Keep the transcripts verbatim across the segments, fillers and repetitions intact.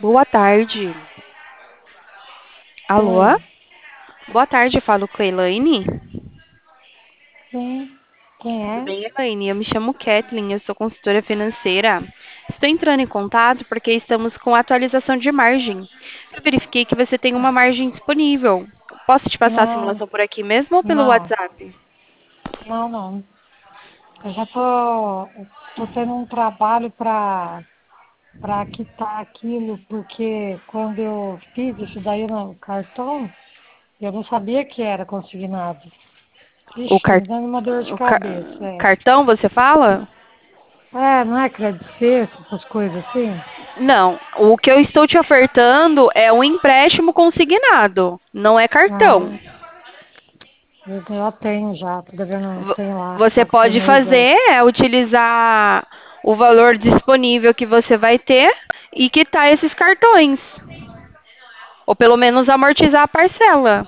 Boa tarde. Alô? Oi, Boa tarde, falo com a Elaine. sim, quem Tudo é? bem, Elaine? Eu me chamo Kathleen, eu sou consultora financeira. Estou entrando em contato porque estamos com atualização de margem. Eu verifiquei que você tem uma margem disponível. Posso te passar a Não, simulação por aqui mesmo ou pelo não, WhatsApp? não, não. Eu já tô, tô tendo um trabalho para para quitar aquilo, porque quando eu fiz isso daí no cartão, eu não sabia que era consignado. O, Ixi, tá car... me dando uma dor de o car- cabeça, é. cartão, você fala? É, não é crédito sexto, essas coisas assim? Não, o que eu estou te ofertando é um empréstimo consignado, não é cartão. Ah, eu eu tenho já, tô devendo, Vo- tem lá, Você pago por pode mês aí. fazer é utilizar o valor disponível que você vai ter e quitar esses cartões, ou pelo menos amortizar a parcela,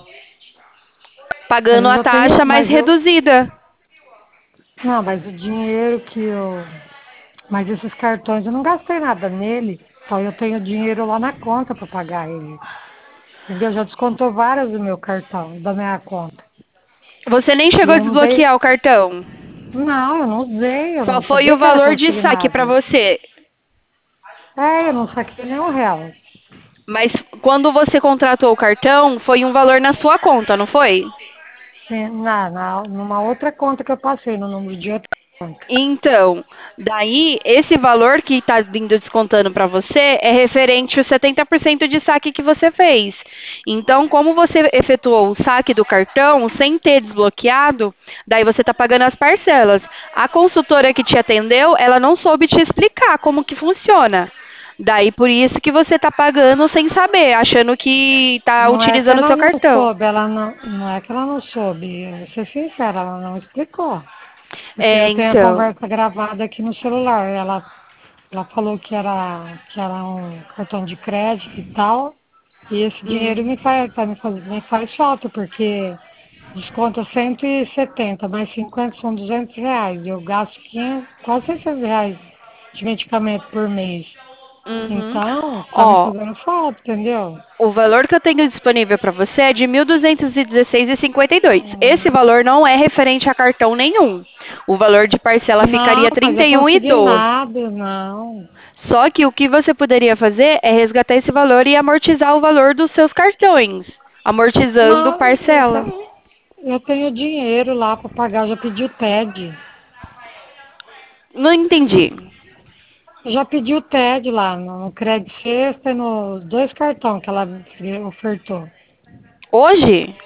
Mas pagando eu a já tenho, taxa mais mas eu, reduzida. não, mas o dinheiro que eu Mas esses cartões eu não gastei nada nele, então eu tenho dinheiro lá na conta para pagar ele. Entendeu? Já descontou várias do meu cartão, da minha conta. Você nem E chegou a eu não dei. desbloquear o cartão. Não, eu não usei, eu Só não foi sabia o que era valor de saque para consignado. você. É, eu não saquei nenhum real. Mas quando você contratou o cartão, foi um valor na sua conta, não foi? Sim, na, na, numa outra conta que eu passei, no número de outra conta. Então, daí, esse valor que está vindo descontando para você é referente aos setenta por cento de saque que você fez. Então, como você efetuou o saque do cartão sem ter desbloqueado, daí você está pagando as parcelas. A consultora que te atendeu, ela não soube te explicar como que funciona. Daí, por isso que você está pagando sem saber, achando que está Não é que utilizando o ela seu não cartão. soube, ela não, não é que ela não soube, eu vou ser sincera, ela não explicou. Porque É, eu tenho a então. conversa gravada aqui no celular. Ela Ela falou que era, que era um cartão de crédito e tal. E esse dinheiro Hum, me faz, tá me faz, me faz falta, porque desconta cento e setenta mais cinquenta são duzentos reais. Eu gasto quinhentos, quase seiscentos reais de medicamento por mês. uhum. Então, tá me Ó, fazendo falta, entendeu? o valor que eu tenho disponível para você é de mil duzentos e dezesseis e cinquenta e dois. Esse Hum, valor não é referente a cartão nenhum. O valor de parcela Não, ficaria mas trinta é e um e doze. consignado, não. Só que o que você poderia fazer é resgatar esse valor e amortizar o valor dos seus cartões, amortizando Não, eu parcela. tenho, eu tenho dinheiro lá para pagar, já pedi o T E D. Não entendi. Eu já pedi o T E D lá no Credit Sexta e nos dois cartões que ela ofertou. Hoje?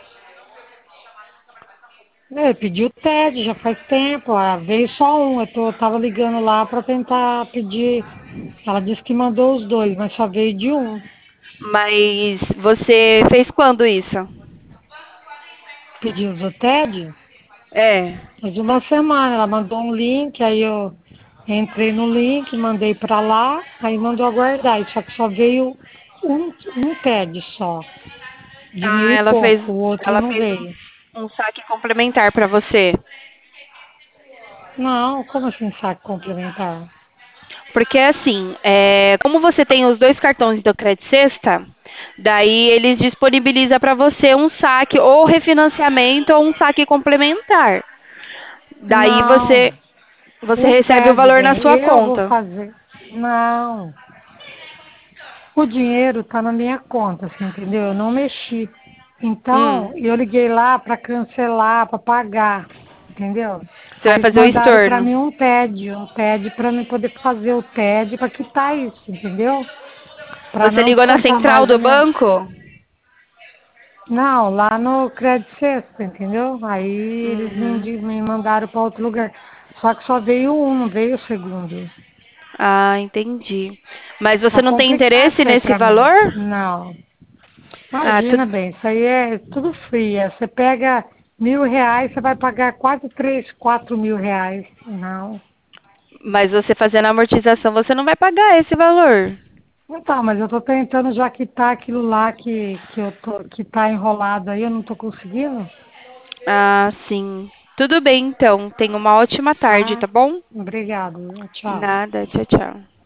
Eu pedi o T E D já faz tempo, ah, veio só um. Eu, tô, eu tava ligando lá para tentar pedir. Ela disse que mandou os dois, mas só veio de um. Mas você fez quando isso? Pediu o T E D? É. Faz uma semana. Ela mandou um link, aí eu entrei no link, mandei para lá, aí mandou aguardar. Só que só veio um, um T E D só, de mil Ah, e ela fez, pouco. O outro ela não fez veio. um, um saque complementar para você. Não, como assim saque complementar? Porque assim, é, como você tem os dois cartões do Credit Sexta, daí eles disponibilizam para você um saque ou refinanciamento ou um saque complementar. Daí Não, você você o recebe o T E D valor na vem. sua Eu vou conta. fazer. Não, o dinheiro está na minha conta, você entendeu? Eu não mexi. Hum, Então, eu liguei lá para cancelar, para pagar, entendeu? você vai Aí eles fazer o mandaram para estorno. mim um T E D, um T E D para mim poder fazer o T E D para quitar isso, entendeu? Para Você não ligou na descontar central mais da do minha. banco? Não, lá no Credit Sexta, entendeu? Aí eles me, Uhum. indi- me mandaram para outro lugar. Só que só veio um, não veio o segundo. Ah, entendi. Mas Tá você não tem complicado interesse isso aí nesse pra mim. valor? Não. Ah, tu... Imagina bem, isso aí é tudo free. É, você pega mil reais, você vai pagar quase três, quatro mil reais. Não. mas você fazendo a amortização, você não vai pagar esse valor. Não tá, mas eu tô tentando já quitar aquilo lá que, que eu tô, que tá enrolado aí, eu não tô conseguindo. Ah, sim. Tudo bem, então. Tenha uma ótima tarde, Tá? tá bom? Obrigado. Tchau. Nada. Tchau, tchau.